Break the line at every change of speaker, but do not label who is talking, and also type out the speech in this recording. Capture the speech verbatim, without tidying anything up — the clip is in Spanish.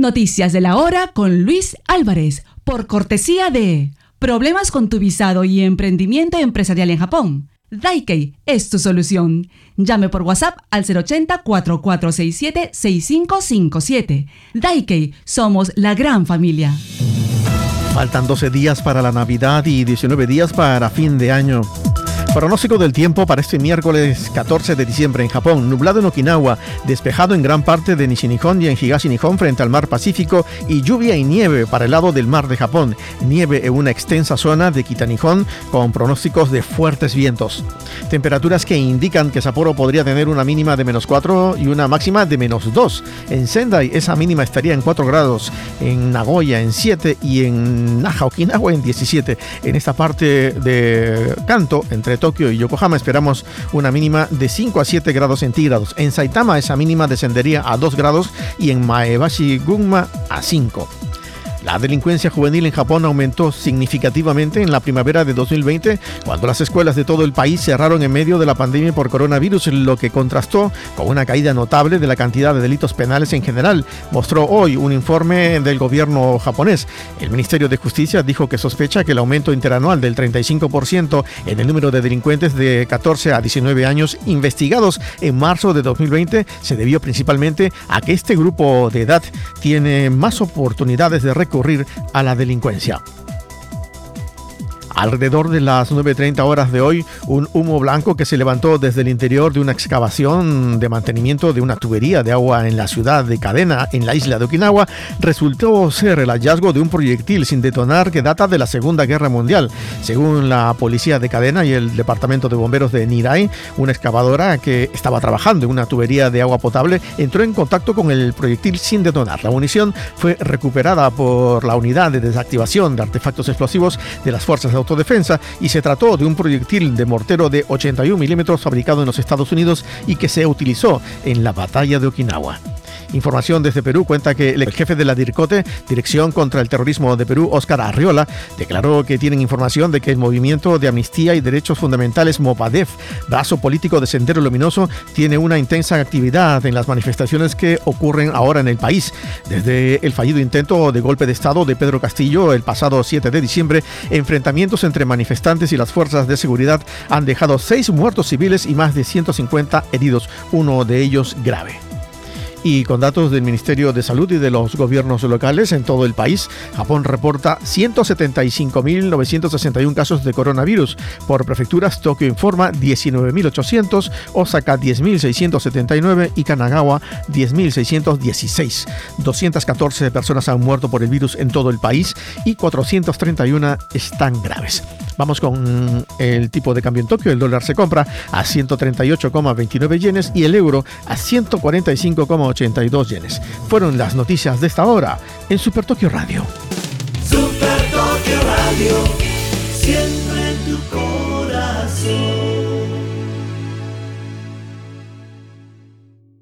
Noticias de la hora con Luis Álvarez, por cortesía de Problemas con tu visado y emprendimiento empresarial en Japón. Daikei es tu solución. Llame por WhatsApp al cero ochenta, cuatro cuatro seis siete, seis cinco cinco siete. Daikei, somos la gran familia.
Faltan doce días para la Navidad y diecinueve días para fin de año. Pronóstico del tiempo para este miércoles catorce de diciembre en Japón. Nublado en Okinawa, despejado en gran parte de Nishi-Nihon y en Higashi-Nihon frente al mar Pacífico, y lluvia y nieve para el lado del mar de Japón. Nieve en una extensa zona de Kita-Nihon con pronósticos de fuertes vientos. Temperaturas que indican que Sapporo podría tener una mínima de menos cuatro y una máxima de menos dos. En Sendai esa mínima estaría en cuatro grados, en Nagoya en siete y en Naha, Okinawa en diecisiete. En esta parte de Kanto, entre Tokio y Yokohama, esperamos una mínima de cinco a siete grados centígrados. En Saitama esa mínima descendería a dos grados y en Maebashi, Gunma a cinco. La delincuencia juvenil en Japón aumentó significativamente en la primavera de dos mil veinte, cuando las escuelas de todo el país cerraron en medio de la pandemia por coronavirus, lo que contrastó con una caída notable de la cantidad de delitos penales en general, mostró hoy un informe del gobierno japonés. El Ministerio de Justicia dijo que sospecha que el aumento interanual del treinta y cinco por ciento en el número de delincuentes de catorce a diecinueve años investigados en marzo de dos mil veinte se debió principalmente a que este grupo de edad tiene más oportunidades de recurrir a la delincuencia. Alrededor de las nueve treinta horas de hoy, un humo blanco que se levantó desde el interior de una excavación de mantenimiento de una tubería de agua en la ciudad de Kadena, en la isla de Okinawa, resultó ser el hallazgo de un proyectil sin detonar que data de la Segunda Guerra Mundial. Según la policía de Kadena y el departamento de bomberos de Nirai, una excavadora que estaba trabajando en una tubería de agua potable entró en contacto con el proyectil sin detonar. La munición fue recuperada por la unidad de desactivación de artefactos explosivos de las fuerzas de autodefensa y se trató de un proyectil de mortero de ochenta y uno milímetros fabricado en los Estados Unidos y que se utilizó en la batalla de Okinawa. Información desde Perú cuenta que el jefe de la DIRCOTE, Dirección contra el Terrorismo de Perú, Óscar Arriola, declaró que tienen información de que el Movimiento de Amnistía y Derechos Fundamentales MOPADEF, brazo político de Sendero Luminoso, tiene una intensa actividad en las manifestaciones que ocurren ahora en el país. Desde el fallido intento de golpe de Estado de Pedro Castillo el pasado siete de diciembre, enfrentamientos entre manifestantes y las fuerzas de seguridad han dejado seis muertos civiles y más de ciento cincuenta heridos, uno de ellos grave. Y con datos del Ministerio de Salud y de los gobiernos locales en todo el país, Japón reporta ciento setenta y cinco mil novecientos sesenta y uno casos de coronavirus. Por prefecturas, Tokio informa diecinueve mil ochocientos, Osaka diez mil seiscientos setenta y nueve y Kanagawa diez mil seiscientos dieciséis. doscientas catorce personas han muerto por el virus en todo el país y cuatrocientas treinta y uno están graves. Vamos con el tipo de cambio en Tokio. El dólar se compra a ciento treinta y ocho coma veintinueve yenes y el euro a ciento cuarenta y cinco coma ochenta y dos yenes. Fueron las noticias de esta hora en Super Tokio Radio.